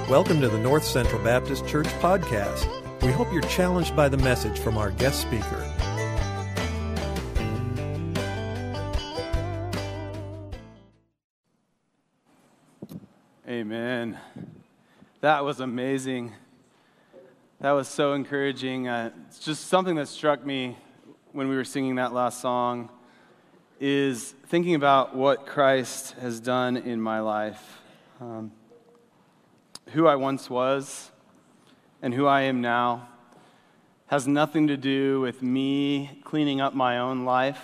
Welcome to the North Central Baptist Church podcast. We hope you're challenged by the message from our guest speaker. Amen. That was amazing. That was so encouraging. It's just something that struck me when we were singing that last song is thinking about what Christ has done in my life. Who I once was and who I am now has nothing to do with me cleaning up my own life,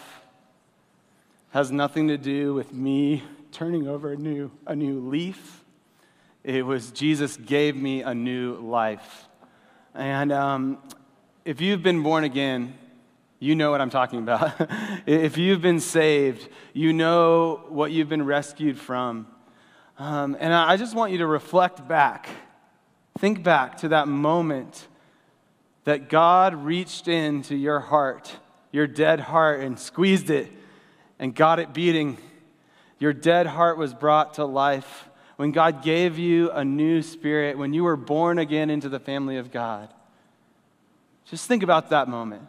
has nothing to do with me turning over a new leaf. It was Jesus gave me a new life. And if you've been born again, you know what I'm talking about. If you've been saved, you know what you've been rescued from. And I just want you to reflect back. Think back to that moment that God reached into your heart, your dead heart, and squeezed it and got it beating. Your dead heart was brought to life when God gave you a new spirit, when you were born again into the family of God. Just think about that moment.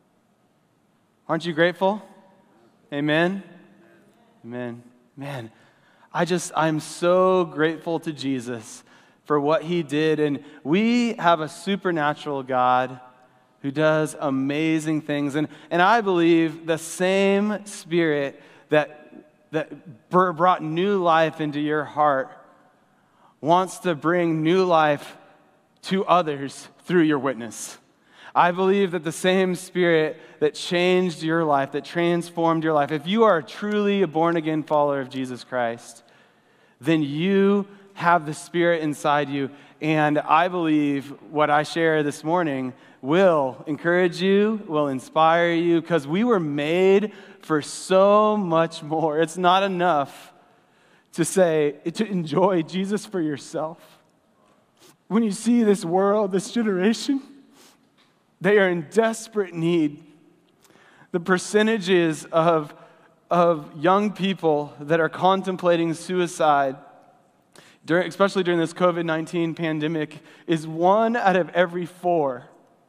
Aren't you grateful? Amen? Amen. Man, I'm so grateful to Jesus for what he did. And we have a supernatural God who does amazing things. And I believe the same Spirit that brought new life into your heart wants to bring new life to others through your witness. I believe that the same Spirit that changed your life, that transformed your life, if you are truly a born-again follower of Jesus Christ, then you have the Spirit inside you. And I believe what I share this morning will encourage you, will inspire you, because we were made for so much more. It's not enough to enjoy Jesus for yourself. When you see this world, this generation, they are in desperate need. The percentages of young people that are contemplating suicide, especially during this COVID-19 pandemic, is 1 out of every 4.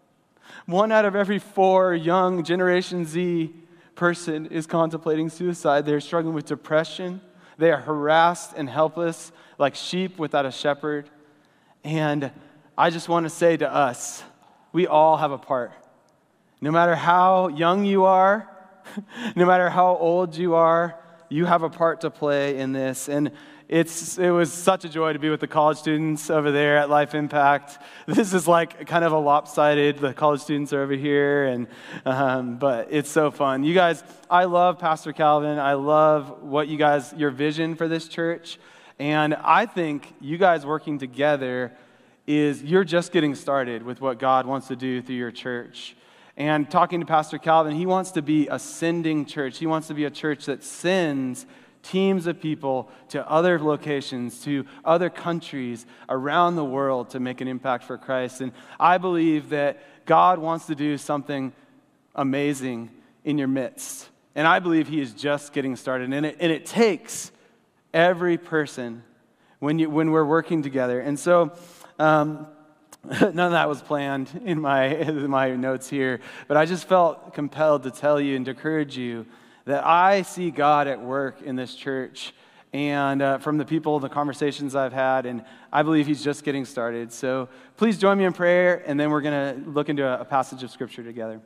1 out of every 4 young Generation Z person is contemplating suicide. They're struggling with depression. They are harassed and helpless like sheep without a shepherd. And I just want to say to us, we all have a part. No matter how young you are, no matter how old you are, you have a part to play in this. And it was such a joy to be with the college students over there at Life Impact. This is like kind of a lopsided, the college students are over here, but it's so fun. You guys, I love Pastor Calvin. I love your vision for this church. And I think you guys working together you're just getting started with what God wants to do through your church. And talking to Pastor Calvin, he wants to be a sending church. He wants to be a church that sends teams of people to other locations, to other countries around the world to make an impact for Christ. And I believe that God wants to do something amazing in your midst. And I believe he is just getting started. And it takes every person when we're working together. And so none of that was planned in my notes here, but I just felt compelled to tell you and to encourage you that I see God at work in this church, and from the people, the conversations I've had, and I believe he's just getting started. So please join me in prayer, and then we're going to look into a passage of Scripture together.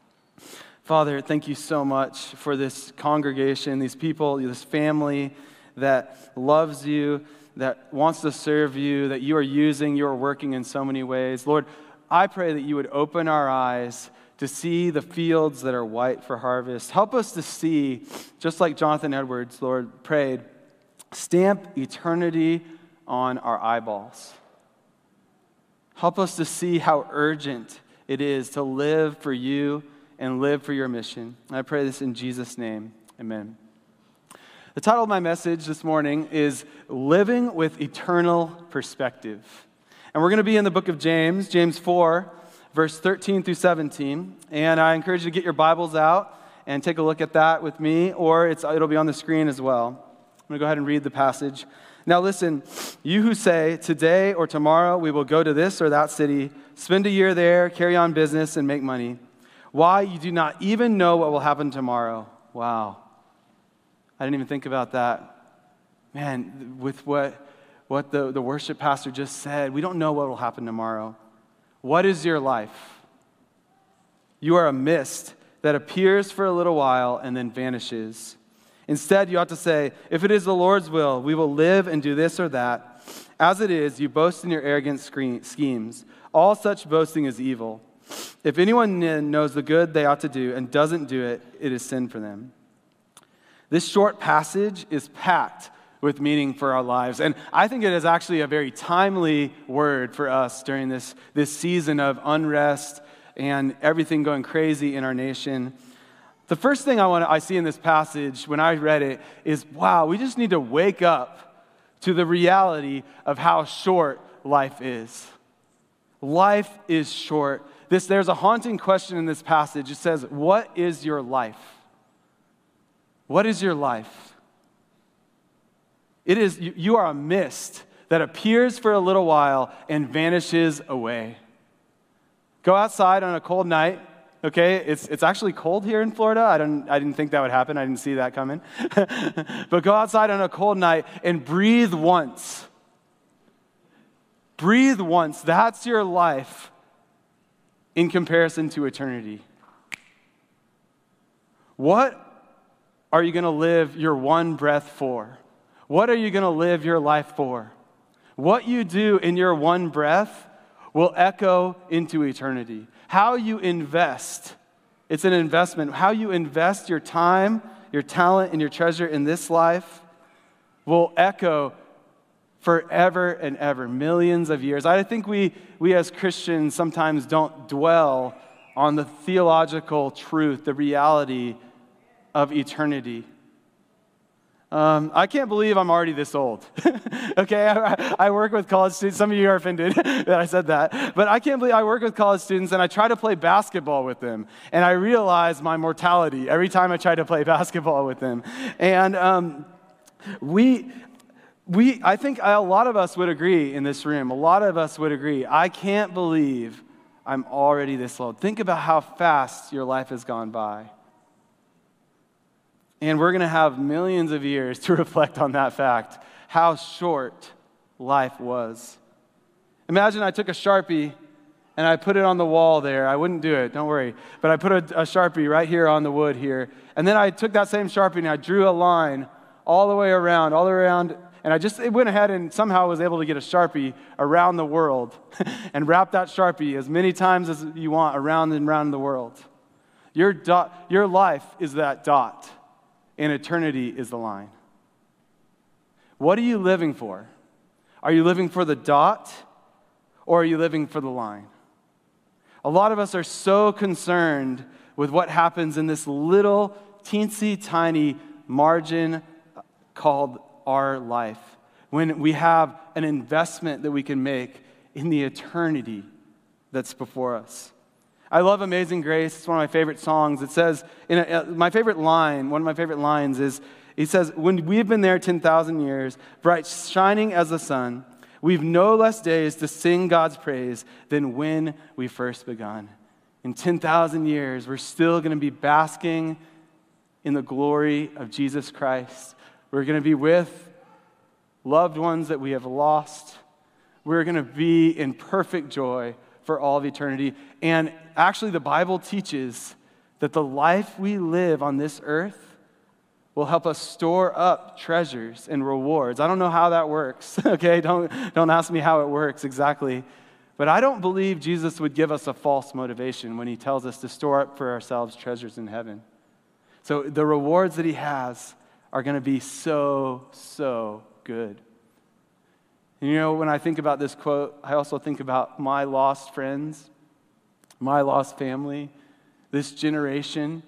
Father, thank you so much for this congregation, these people, this family that loves you, that wants to serve you, that you are working in so many ways. Lord, I pray that you would open our eyes to see the fields that are white for harvest. Help us to see, just like Jonathan Edwards, Lord, prayed, stamp eternity on our eyeballs. Help us to see how urgent it is to live for you and live for your mission. I pray this in Jesus' name. Amen. The title of my message this morning is Living with Eternal Perspective. And we're going to be in the book of James, James 4, verse 13 through 17. And I encourage you to get your Bibles out and take a look at that with me, or it'll be on the screen as well. going to go ahead and read the passage. Now listen, you who say, today or tomorrow we will go to this or that city, spend a year there, carry on business, and make money. Why? You do not even know what will happen tomorrow. Wow. I didn't even think about that. Man, with what the worship pastor just said, we don't know what will happen tomorrow. What is your life? You are a mist that appears for a little while and then vanishes. Instead, you ought to say, if it is the Lord's will, we will live and do this or that. As it is, you boast in your arrogant schemes. All such boasting is evil. If anyone knows the good they ought to do and doesn't do it, it is sin for them. This short passage is packed with meaning for our lives. And I think it is actually a very timely word for us during this season of unrest and everything going crazy in our nation. The first thing I see in this passage when I read it is, wow, we just need to wake up to the reality of how short life is. Life is short. There's a haunting question in this passage. It says, what is your life? What is your life? It is, you are a mist that appears for a little while and vanishes away. Go outside on a cold night, okay? It's actually cold here in Florida. I didn't think that would happen. I didn't see that coming. But go outside on a cold night and breathe once. Breathe once. That's your life in comparison to eternity. What are you going to live your one breath for? What are you going to live your life for? What you do in your one breath will echo into eternity. How you invest, it's an investment. How you invest your time, your talent, and your treasure in this life will echo forever and ever, millions of years. I think we as Christians sometimes don't dwell on the theological truth, the reality of eternity. I can't believe I'm already this old. Okay, I work with college students. Some of you are offended that I said that. But I can't believe I work with college students and I try to play basketball with them. And I realize my mortality every time I try to play basketball with them. And I think a lot of us would agree in this room. A lot of us would agree. I can't believe I'm already this old. Think about how fast your life has gone by. And we're going to have millions of years to reflect on that fact, how short life was. Imagine I took a Sharpie and I put it on the wall there. I wouldn't do it, don't worry. But I put a Sharpie right here on the wood here. And then I took that same Sharpie and I drew a line all the way around, and it went ahead and somehow was able to get a Sharpie around the world and wrap that Sharpie as many times as you want around and around the world. Your life is that dot. And eternity is the line. What are you living for? Are you living for the dot, or are you living for the line? A lot of us are so concerned with what happens in this little, teensy, tiny margin called our life, when we have an investment that we can make in the eternity that's before us. I love Amazing Grace. It's one of my favorite songs. It says, one of my favorite lines is, he says, when we've been there 10,000 years, bright shining as the sun, we've no less days to sing God's praise than when we first begun. In 10,000 years, we're still going to be basking in the glory of Jesus Christ. We're going to be with loved ones that we have lost. We're going to be in perfect joy for all of eternity. And actually, the Bible teaches that the life we live on this earth will help us store up treasures and rewards. I don't know how that works, okay? Don't ask me how it works exactly. But I don't believe Jesus would give us a false motivation when he tells us to store up for ourselves treasures in heaven. So the rewards that he has are going to be so, so good. And you know, when I think about this quote, I also think about my lost friends, my lost family, this generation.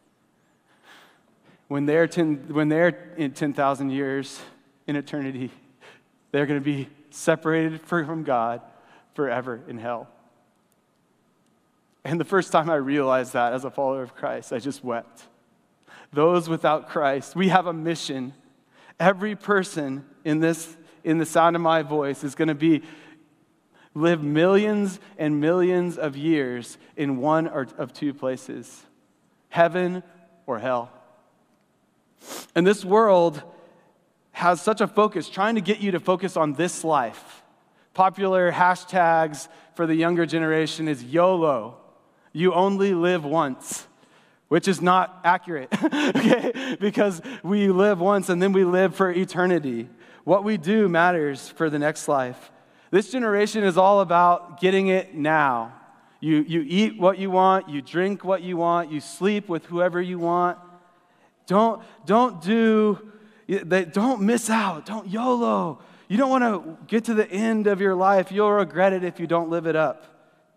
When they're in 10,000 years in eternity, they're going to be separated from God forever in hell. And the first time I realized that as a follower of Christ, I just wept. Those without Christ, we have a mission. Every person in the sound of my voice is going to live millions and millions of years in one or of two places, heaven or hell. And this world has such a focus, trying to get you to focus on this life. Popular hashtags for the younger generation is YOLO. You only live once, which is not accurate, okay? Because we live once and then we live for eternity. What we do matters for the next life. This generation is all about getting it now. You eat what you want, you drink what you want, you sleep with whoever you want. Don't miss out. Don't YOLO. You don't want to get to the end of your life. You'll regret it if you don't live it up.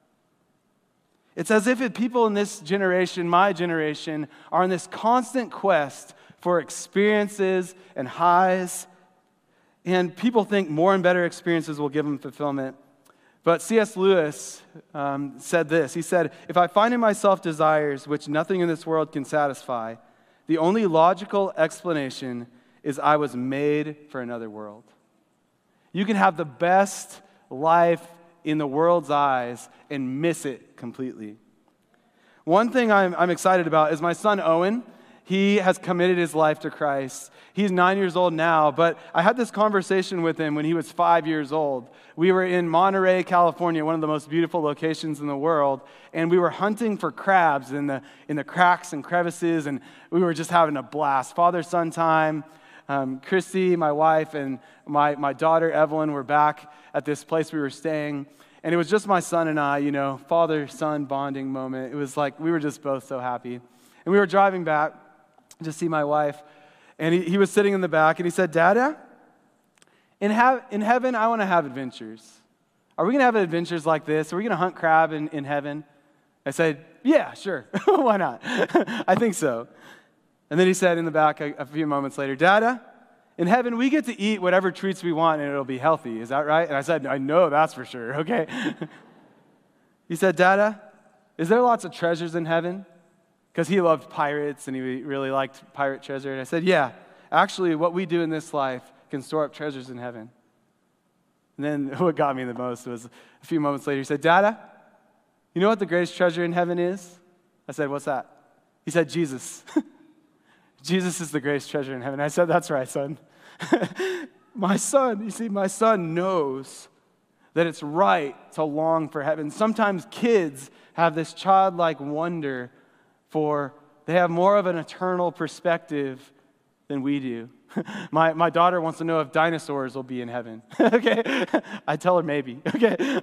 It's as if people in this generation, my generation, are on this constant quest for experiences and highs. And people think more and better experiences will give them fulfillment. But C.S. Lewis said this. He said, "If I find in myself desires which nothing in this world can satisfy, the only logical explanation is I was made for another world." You can have the best life in the world's eyes and miss it completely. One thing I'm excited about is my son Owen. He has committed his life to Christ. He's 9 years old now, but I had this conversation with him when he was 5 years old. We were in Monterey, California, one of the most beautiful locations in the world, and we were hunting for crabs in the cracks and crevices, and we were just having a blast. Father-son time. Christy, my wife, and my daughter, Evelyn, were back at this place we were staying. And it was just my son and I, father-son bonding moment. It was like we were just both so happy. And we were driving back to see my wife. And he was sitting in the back, and he said, "Dada, in heaven, I want to have adventures. Are we going to have adventures like this? Are we going to hunt crab in heaven?" I said, "Yeah, sure. Why not?" I think so. And then he said in the back a few moments later, "Dada, in heaven we get to eat whatever treats we want and it'll be healthy. Is that right?" And I said, "I know that's for sure, okay?" He said, "Dada, is there lots of treasures in heaven?" Because he loved pirates and he really liked pirate treasure. And I said, "Yeah, actually what we do in this life can store up treasures in heaven." And then what got me the most was a few moments later, he said, "Dada, you know what the greatest treasure in heaven is?" I said, "What's that?" He said, "Jesus." Jesus is the greatest treasure in heaven. I said, "That's right, son." My son knows that it's right to long for heaven. Sometimes kids have this childlike wonder they have more of an eternal perspective than we do. My daughter wants to know if dinosaurs will be in heaven. Okay? I tell her maybe. Okay?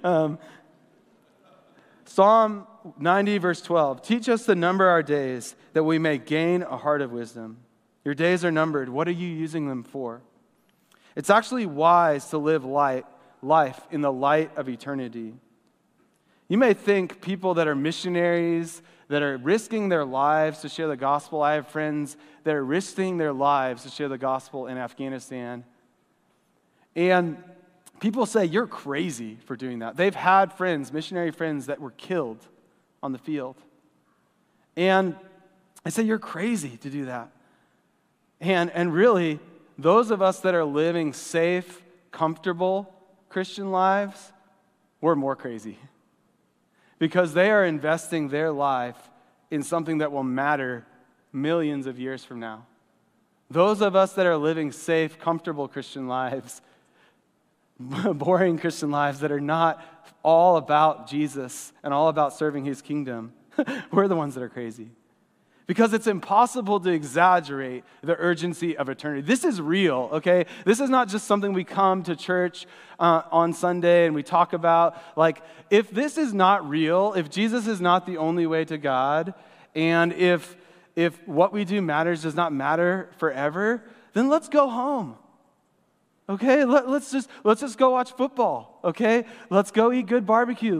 Psalm 90, verse 12. "Teach us to number our days, that we may gain a heart of wisdom." Your days are numbered. What are you using them for? It's actually wise to live life in the light of eternity. You may think people that are missionaries, that are risking their lives to share the gospel. I have friends that are risking their lives to share the gospel in Afghanistan. And people say, "You're crazy for doing that." They've had friends, missionary friends, that were killed on the field. And I say, "You're crazy to do that." And really, those of us that are living safe, comfortable Christian lives, we're more crazy. Because they are investing their life in something that will matter millions of years from now. Those of us that are living safe, comfortable Christian lives, boring Christian lives that are not all about Jesus and all about serving his kingdom, we're the ones that are crazy. Because it's impossible to exaggerate the urgency of eternity. This is real, okay? This is not just something we come to church on Sunday and we talk about. Like, if this is not real, if Jesus is not the only way to God, and if what we do matters does not matter forever, then let's go home. Okay? Let's just go watch football, okay? Let's go eat good barbecue.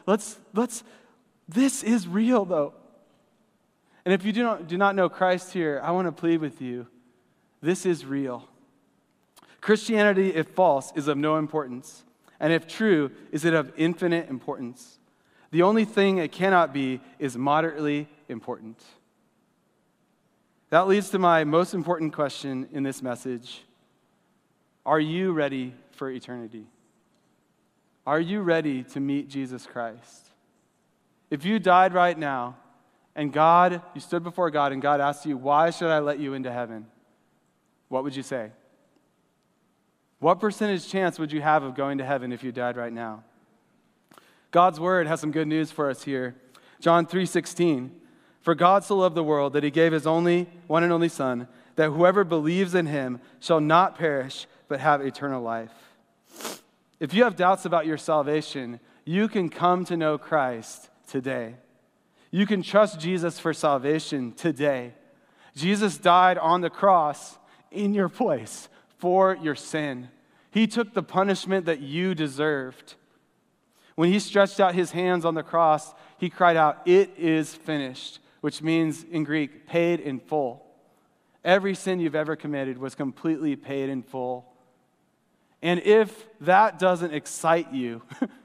This is real, though. And if you do not know Christ here, I want to plead with you. This is real. Christianity, if false, is of no importance. And if true, is it of infinite importance. The only thing it cannot be is moderately important. That leads to my most important question in this message. Are you ready for eternity? Are you ready to meet Jesus Christ? If you died right now and you stood before God and God asked you, why should I let you into heaven? What would you say? What percentage chance would you have of going to heaven if you died right now? God's word has some good news for us here. John 3:16, for God so loved the world that he gave his one and only Son, that whoever believes in him shall not perish but have eternal life. If you have doubts about your salvation, you can come to know Christ today. You can trust Jesus for salvation today. Jesus died on the cross in your place for your sin. He took the punishment that you deserved. When he stretched out his hands on the cross, he cried out, "It is finished," which means in Greek, paid in full. Every sin you've ever committed was completely paid in full. And if that doesn't excite you,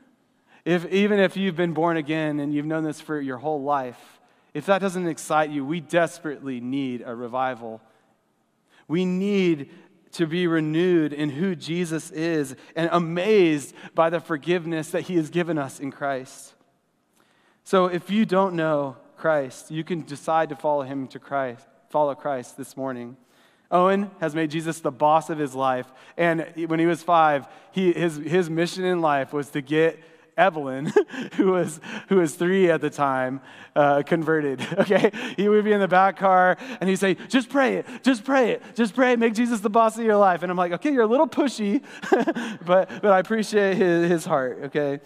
even if you've been born again and you've known this for your whole life, if that doesn't excite you, we desperately need a revival. We need to be renewed in who Jesus is and amazed by the forgiveness that he has given us in Christ. So if you don't know Christ, you can decide to follow Christ this morning. Owen has made Jesus the boss of his life, and when he was 5, his mission in life was to get Evelyn, who was 3 at the time, converted. Okay, he would be in the back car, and he'd say, "Just pray it, just pray it, just pray it. Make Jesus the boss of your life." And I'm like, "Okay, you're a little pushy, but I appreciate his heart." Okay.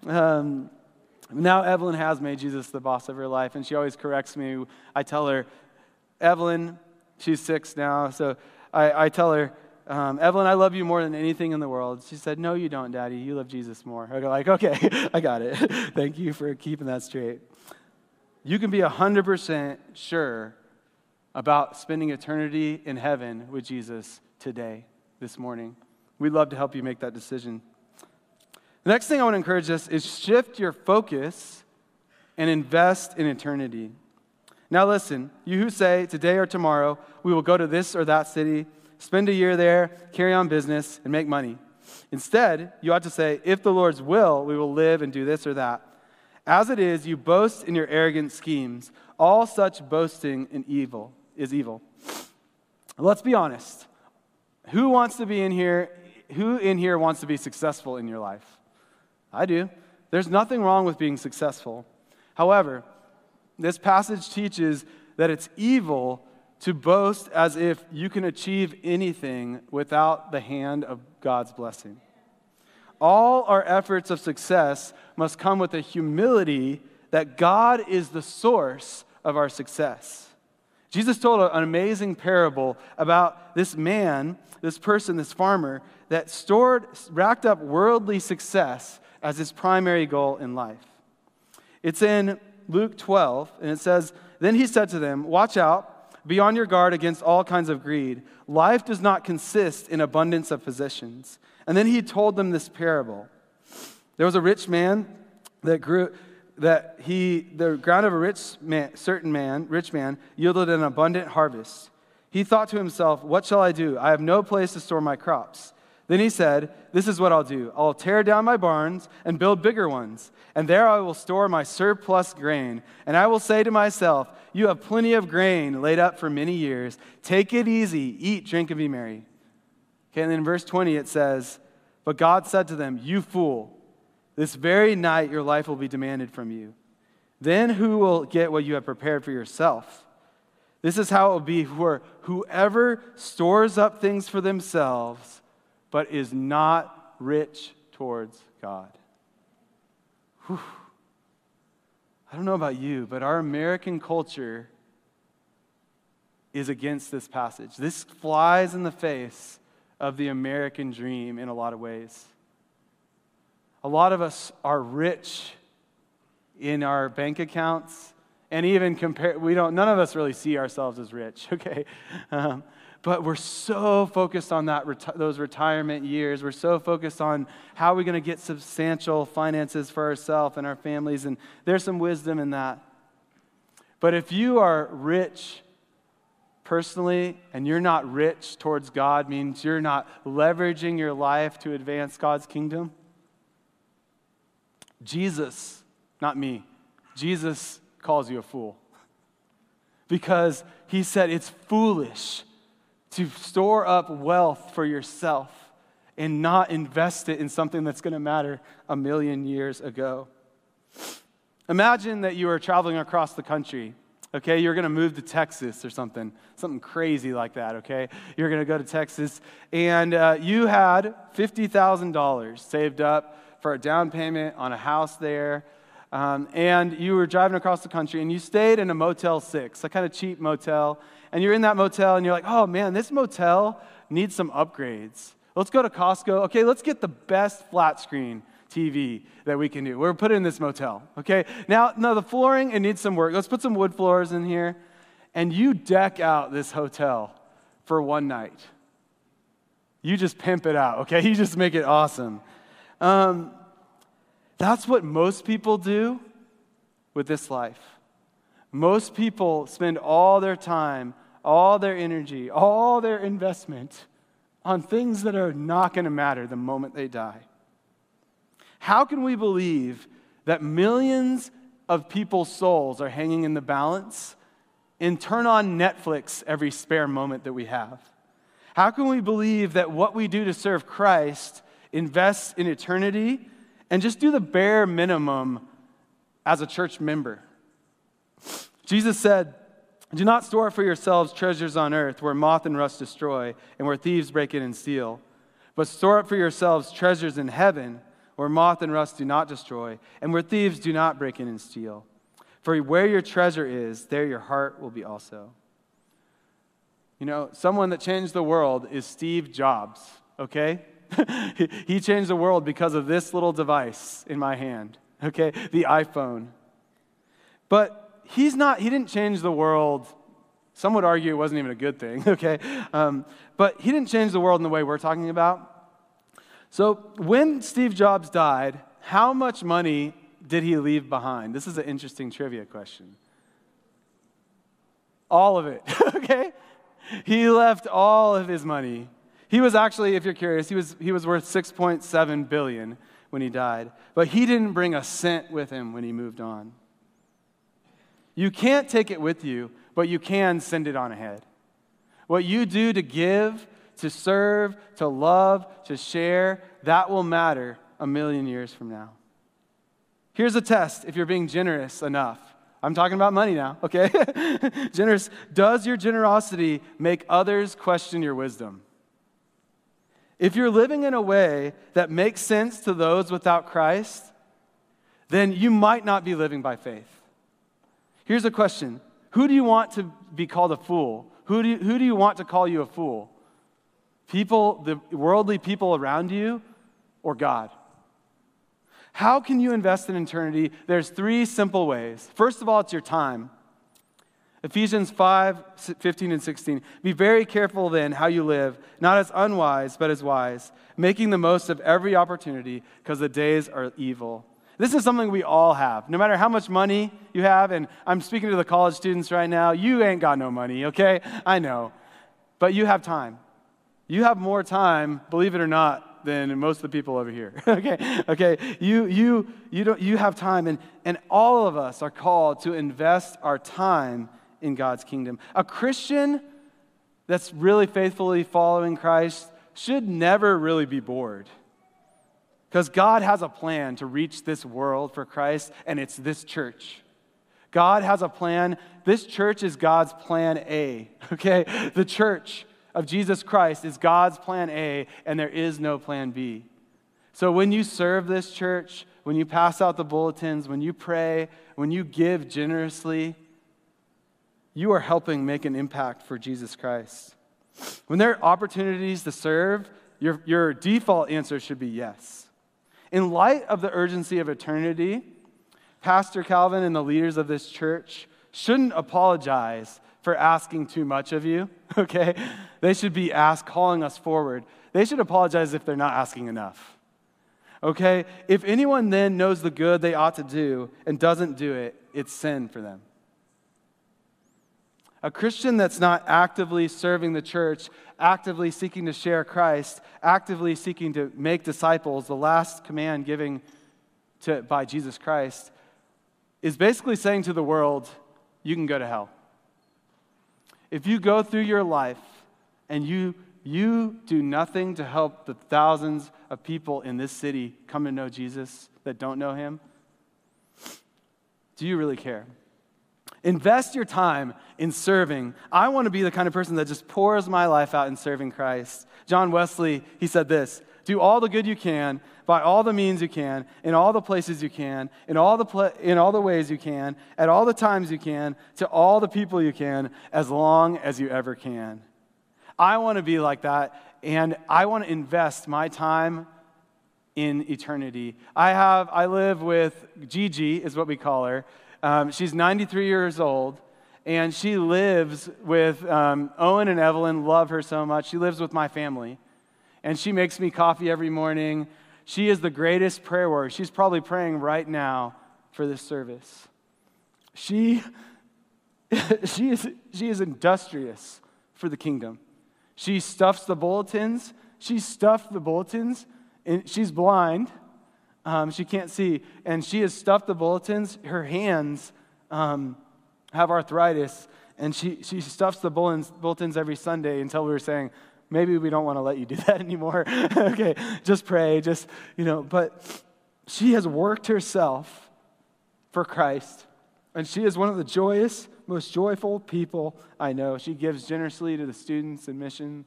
Now Evelyn has made Jesus the boss of her life, and she always corrects me. I tell her, Evelyn. She's 6 now, so I tell her, Evelyn, I love you more than anything in the world. She said, "No, you don't, Daddy. You love Jesus more." I go like, "Okay, I got it." Thank you for keeping that straight. You can be 100% sure about spending eternity in heaven with Jesus today, this morning. We'd love to help you make that decision. The next thing I want to encourage us is shift your focus and invest in eternity. Now listen, you who say, today or tomorrow, we will go to this or that city, spend a year there, carry on business, and make money. Instead, you ought to say, if the Lord's will, we will live and do this or that. As it is, you boast in your arrogant schemes. All such boasting is evil. Let's be honest. Who in here wants to be successful in your life? I do. There's nothing wrong with being successful. However, this passage teaches that it's evil to boast as if you can achieve anything without the hand of God's blessing. All our efforts of success must come with a humility that God is the source of our success. Jesus told an amazing parable about this man, this person, this farmer, that racked up worldly success as his primary goal in life. It's in Luke 12, and it says, "Then he said to them, 'Watch out, be on your guard against all kinds of greed. Life does not consist in abundance of possessions.' And then he told them this parable. There was a rich man the ground of a rich man yielded an abundant harvest. He thought to himself, 'What shall I do? I have no place to store my crops.' Then he said, 'This is what I'll do. I'll tear down my barns and build bigger ones, and there I will store my surplus grain. And I will say to myself, you have plenty of grain laid up for many years. Take it easy, eat, drink, and be merry.' Okay, and then in verse 20 it says, 'But God said to them, you fool, this very night your life will be demanded from you. Then who will get what you have prepared for yourself? This is how it will be for whoever stores up things for themselves, but is not rich towards God.'" Whew. I don't know about you, but our American culture is against this passage. This flies in the face of the American dream in a lot of ways. A lot of us are rich in our bank accounts, and even none of us really see ourselves as rich, okay? But we're so focused on those retirement years. We're so focused on how we're going to get substantial finances for ourselves and our families, and there's some wisdom in that. But if you are rich personally and you're not rich towards God means you're not leveraging your life to advance God's kingdom, Jesus, not me, Jesus calls you a fool. Because he said it's foolish to store up wealth for yourself and not invest it in something that's going to matter 1,000,000 years ago. Imagine that you are traveling across the country, okay? You're going to move to Texas or something crazy like that, okay? You're going to go to Texas, and you had $50,000 saved up for a down payment on a house there, and you were driving across the country, and you stayed in a Motel 6, a kind of cheap motel, and you're in that motel, and you're like, oh, man, this motel needs some upgrades. Let's go to Costco. Okay, let's get the best flat screen TV that we can do. We're putting in this motel, okay? Now, the flooring, it needs some work. Let's put some wood floors in here. And you deck out this hotel for one night. You just pimp it out, okay? You just make it awesome. That's what most people do with this life. Most people spend all their time, all their energy, all their investment on things that are not going to matter the moment they die. How can we believe that millions of people's souls are hanging in the balance and turn on Netflix every spare moment that we have? How can we believe that what we do to serve Christ invests in eternity and just do the bare minimum as a church member? Jesus said, do not store up for yourselves treasures on earth where moth and rust destroy and where thieves break in and steal, but store up for yourselves treasures in heaven where moth and rust do not destroy and where thieves do not break in and steal. For where your treasure is, there your heart will be also. You know, someone that changed the world is Steve Jobs, okay? He changed the world because of this little device in my hand, okay? The iPhone. But he didn't change the world. Some would argue it wasn't even a good thing, okay? But he didn't change the world in the way we're talking about. So when Steve Jobs died, how much money did he leave behind? This is an interesting trivia question. All of it, okay? He left all of his money. He was actually, if you're curious, he was worth $6.7 billion when he died. But he didn't bring a cent with him when he moved on. You can't take it with you, but you can send it on ahead. What you do to give, to serve, to love, to share, that will matter 1,000,000 years from now. Here's a test if you're being generous enough. I'm talking about money now, okay? Generous. Does your generosity make others question your wisdom? If you're living in a way that makes sense to those without Christ, then you might not be living by faith. Here's a question. Who do you want to be called a fool? Who do you want to call you a fool? People, the worldly people around you, or God? How can you invest in eternity? There's 3 simple ways. First of all, it's your time. Ephesians 5:15 and 16. Be very careful then how you live, not as unwise, but as wise, making the most of every opportunity, because the days are evil. This is something we all have. No matter how much money you have, and I'm speaking to the college students right now, you ain't got no money, okay? I know. But you have time. You have more time, believe it or not, than most of the people over here. Okay. You have time, and all of us are called to invest our time in God's kingdom. A Christian that's really faithfully following Christ should never really be bored. Because God has a plan to reach this world for Christ, and it's this church. God has a plan. This church is God's plan A, okay? The church of Jesus Christ is God's plan A, and there is no plan B. So when you serve this church, when you pass out the bulletins, when you pray, when you give generously, you are helping make an impact for Jesus Christ. When there are opportunities to serve, your default answer should be yes. In light of the urgency of eternity, Pastor Calvin and the leaders of this church shouldn't apologize for asking too much of you, okay? They should be calling us forward. They should apologize if they're not asking enough, okay? If anyone then knows the good they ought to do and doesn't do it, it's sin for them. A Christian that's not actively serving the church, actively seeking to share Christ, actively seeking to make disciples, the last command given by Jesus Christ, is basically saying to the world, you can go to hell. If you go through your life and you do nothing to help the thousands of people in this city come to know Jesus that don't know him, do you really care? Invest your time in serving. I want to be the kind of person that just pours my life out in serving Christ. John Wesley, he said this: do all the good you can, by all the means you can, in all the places you can, in all the ways you can, at all the times you can, to all the people you can, as long as you ever can. I want to be like that, and I want to invest my time in eternity. I live with Gigi, is what we call her. She's 93 years old, and she lives with Owen and Evelyn. Love her so much. She lives with my family, and she makes me coffee every morning. She is the greatest prayer warrior. She's probably praying right now for this service. She is industrious for the kingdom. She stuffs the bulletins. She stuffed the bulletins, and she's blind. She can't see, and she has stuffed the bulletins. Her hands have arthritis, and she stuffs the bulletins every Sunday until we were saying, maybe we don't want to let you do that anymore. Okay, just pray, but she has worked herself for Christ, and she is one of the most joyful people I know. She gives generously to the students and missions.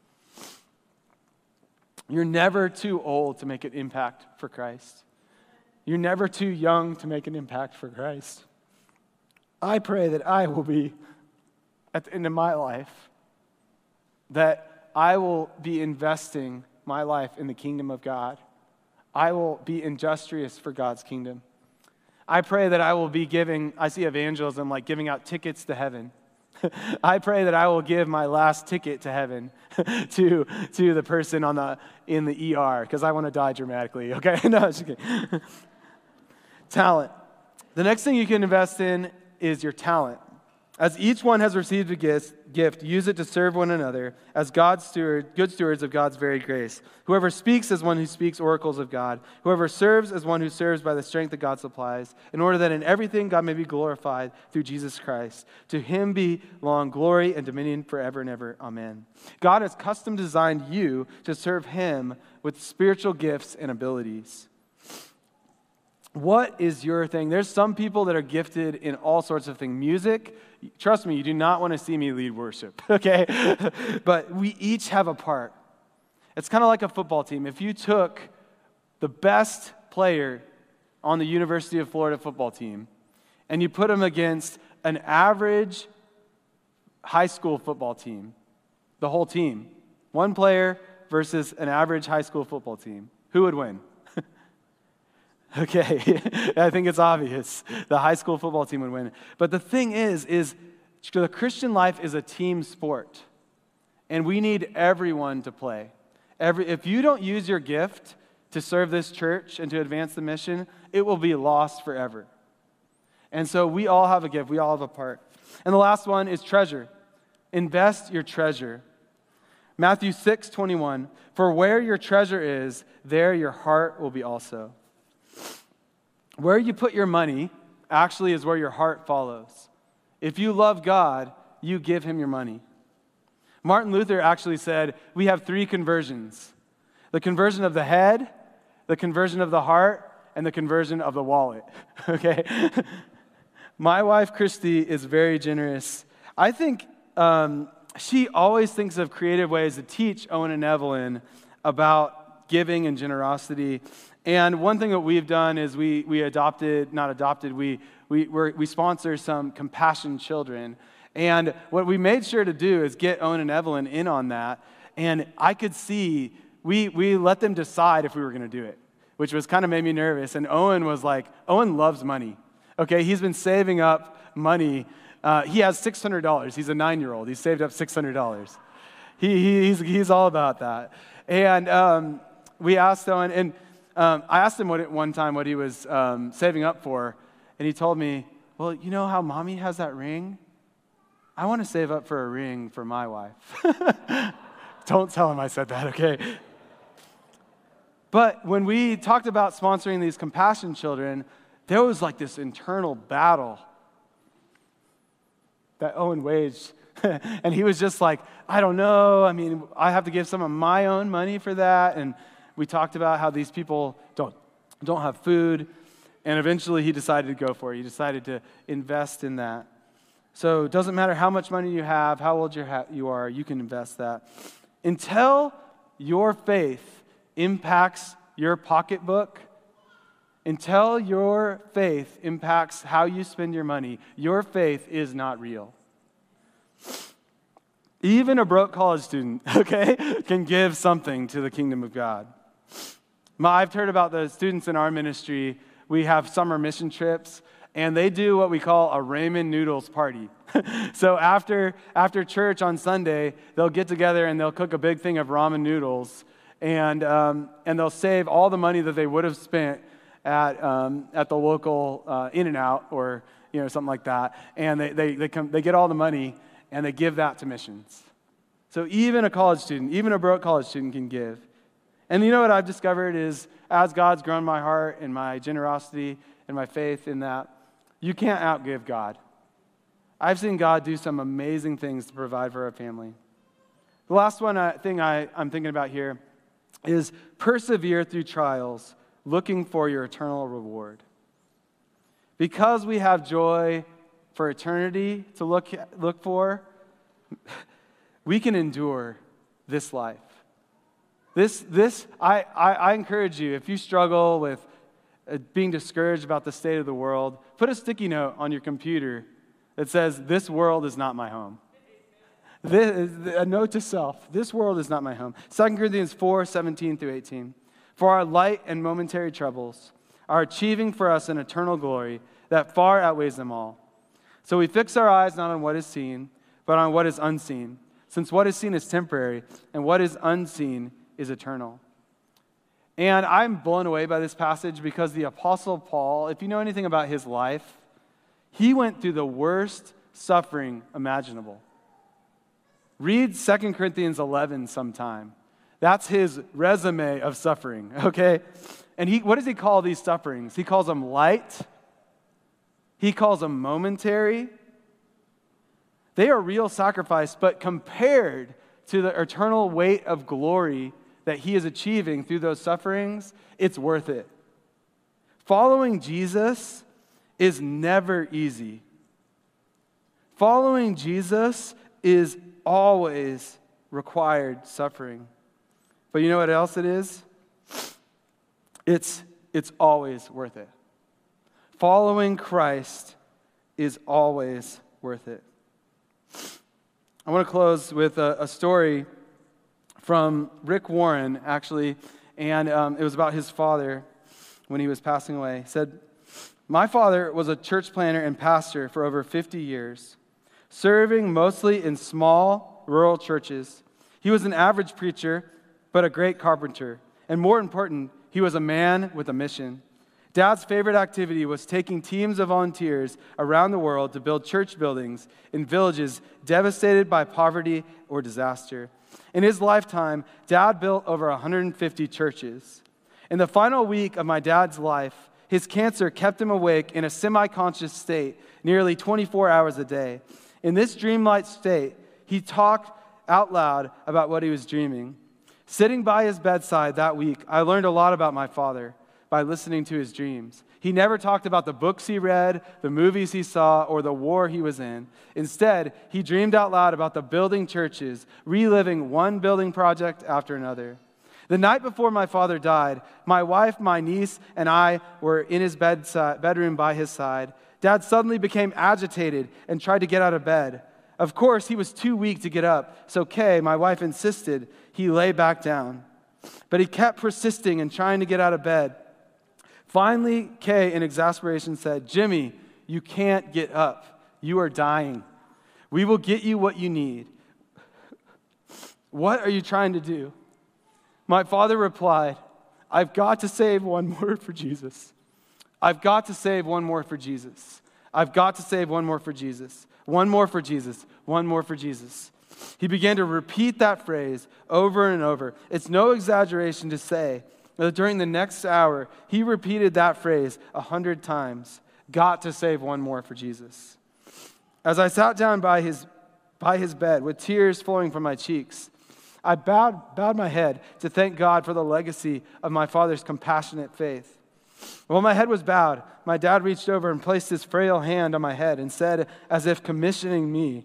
You're never too old to make an impact for Christ. You're never too young to make an impact for Christ. I pray that I will be, at the end of my life, that I will be investing my life in the kingdom of God. I will be industrious for God's kingdom. I pray that I will be I see evangelism like giving out tickets to heaven. I pray that I will give my last ticket to heaven to the person in the ER, because I want to die dramatically, okay? No, just kidding. Talent. The next thing you can invest in is your talent. As each one has received a gift, use it to serve one another as good stewards of God's very grace. Whoever speaks as one who speaks oracles of God. Whoever serves as one who serves by the strength that God supplies, in order that in everything God may be glorified through Jesus Christ. To him belong glory and dominion forever and ever. Amen. God has custom designed you to serve him with spiritual gifts and abilities. What is your thing? There's some people that are gifted in all sorts of things. Music, trust me, you do not want to see me lead worship, okay? But we each have a part. It's kind of like a football team. If you took the best player on the University of Florida football team and you put him against an average high school football team, the whole team, one player versus an average high school football team, who would win? Okay, I think it's obvious. The high school football team would win. But the thing is the Christian life is a team sport. And we need everyone to play. If you don't use your gift to serve this church and to advance the mission, it will be lost forever. And so we all have a gift. We all have a part. And the last one is treasure. Invest your treasure. Matthew 6:21, for where your treasure is, there your heart will be also. Where you put your money actually is where your heart follows. If you love God, you give him your money. Martin Luther actually said, we have 3 conversions. The conversion of the head, the conversion of the heart, and the conversion of the wallet. Okay? My wife, Christy, is very generous. I think she always thinks of creative ways to teach Owen and Evelyn about giving and generosity. And one thing that we've done is we sponsor some Compassion Children. And what we made sure to do is get Owen and Evelyn in on that. And I could see, we let them decide if we were going to do it, which was kind of made me nervous. And Owen loves money. Okay, he's been saving up money. He has $600. He's a 9-year-old. He's saved up $600. He's all about that. And we asked Owen, and I asked him one time what he was saving up for, and he told me, well, you know how mommy has that ring? I want to save up for a ring for my wife. Don't tell him I said that, okay? But when we talked about sponsoring these compassion children, there was like this internal battle that Owen waged. And he was just like, I don't know. I mean, I have to give some of my own money for that. And we talked about how these people don't have food. And eventually he decided to go for it. He decided to invest in that. So it doesn't matter how much money you have, how old you are, you can invest that. Until your faith impacts your pocketbook, until your faith impacts how you spend your money, your faith is not real. Even a broke college student, okay, can give something to the kingdom of God. I've heard about the students in our ministry. We have summer mission trips, and they do what we call a ramen noodles party. So after church on Sunday, they'll get together and they'll cook a big thing of ramen noodles, and they'll save all the money that they would have spent at the local In-N-Out or something like that, and they get all the money and they give that to missions. So even a college student, even a broke college student can give. And you know what I've discovered is, as God's grown my heart and my generosity and my faith in that, you can't outgive God. I've seen God do some amazing things to provide for our family. The last thing I'm thinking about here is persevere through trials, looking for your eternal reward. Because we have joy for eternity to look for, we can endure this life. I encourage you, if you struggle with being discouraged about the state of the world, put a sticky note on your computer that says, "This world is not my home." A note to self, this world is not my home. 2 Corinthians 4:17-18. For our light and momentary troubles are achieving for us an eternal glory that far outweighs them all. So we fix our eyes not on what is seen, but on what is unseen, since what is seen is temporary, and what is unseen is eternal. And I'm blown away by this passage because the Apostle Paul, if you know anything about his life, he went through the worst suffering imaginable. Read 2 Corinthians 11 sometime. That's his resume of suffering, okay? And what does he call these sufferings? He calls them light. He calls them momentary. They are real sacrifice, but compared to the eternal weight of glory that he is achieving through those sufferings, it's worth it. Following Jesus is never easy. Following Jesus is always required suffering. But you know what else it is? It's always worth it. Following Christ is always worth it. I want to close with a story from Rick Warren, actually, and it was about his father when he was passing away. He said, "My father was a church planter and pastor for over 50 years, serving mostly in small, rural churches. He was an average preacher, but a great carpenter. And more important, he was a man with a mission. Dad's favorite activity was taking teams of volunteers around the world to build church buildings in villages devastated by poverty or disaster. In his lifetime, Dad built over 150 churches. In the final week of my dad's life, his cancer kept him awake in a semi-conscious state nearly 24 hours a day. In this dreamlike state, he talked out loud about what he was dreaming. Sitting by his bedside that week, I learned a lot about my father by listening to his dreams. He never talked about the books he read, the movies he saw, or the war he was in. Instead, he dreamed out loud about the building churches, reliving one building project after another. The night before my father died, my wife, my niece, and I were in his bedroom by his side. Dad suddenly became agitated and tried to get out of bed. Of course, he was too weak to get up, so Kay, my wife, insisted he lay back down. But he kept persisting and trying to get out of bed. Finally, Kay, in exasperation, said, "Jimmy, you can't get up. You are dying. We will get you what you need." "What are you trying to do?" My father replied, "I've got to save one more for Jesus. I've got to save one more for Jesus. I've got to save one more for Jesus. One more for Jesus. One more for Jesus. He began to repeat that phrase over and over. It's no exaggeration to say that during the next hour, he repeated that phrase 100 times. Got to save one more for Jesus. As I sat down by his bed with tears flowing from my cheeks, I bowed my head to thank God for the legacy of my father's compassionate faith. While my head was bowed, my dad reached over and placed his frail hand on my head and said, as if commissioning me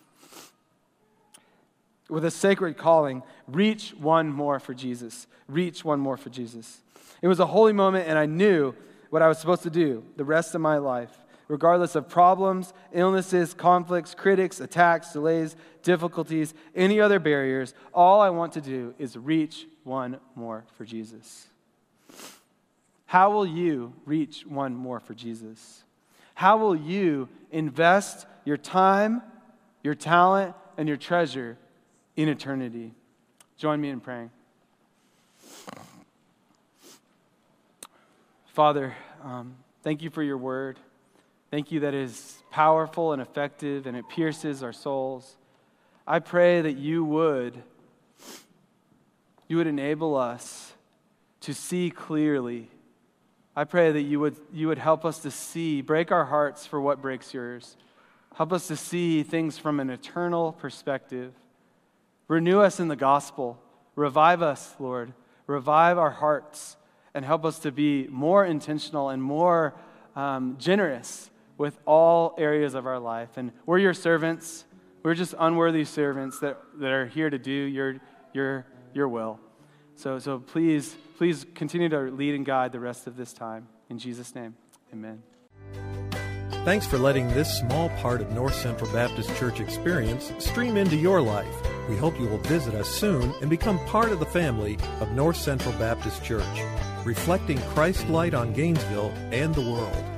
with a sacred calling, reach one more for Jesus. Reach one more for Jesus. It was a holy moment, and I knew what I was supposed to do the rest of my life, regardless of problems, illnesses, conflicts, critics, attacks, delays, difficulties, any other barriers. All I want to do is reach one more for Jesus. How will you reach one more for Jesus? How will you invest your time, your talent, and your treasure in eternity? Join me in praying. Father, thank you for your word. Thank you that it is powerful and effective and it pierces our souls. I pray that you would enable us to see clearly. I pray that you would help us to see, break our hearts for what breaks yours. Help us to see things from an eternal perspective. Renew us in the gospel. Revive us, Lord. Revive our hearts and help us to be more intentional and more generous with all areas of our life. And we're your servants. We're just unworthy servants that are here to do your will. So please continue to lead and guide the rest of this time. In Jesus' name, amen. Thanks for letting this small part of North Central Baptist Church experience stream into your life. We hope you will visit us soon and become part of the family of North Central Baptist Church, reflecting Christ's light on Gainesville and the world.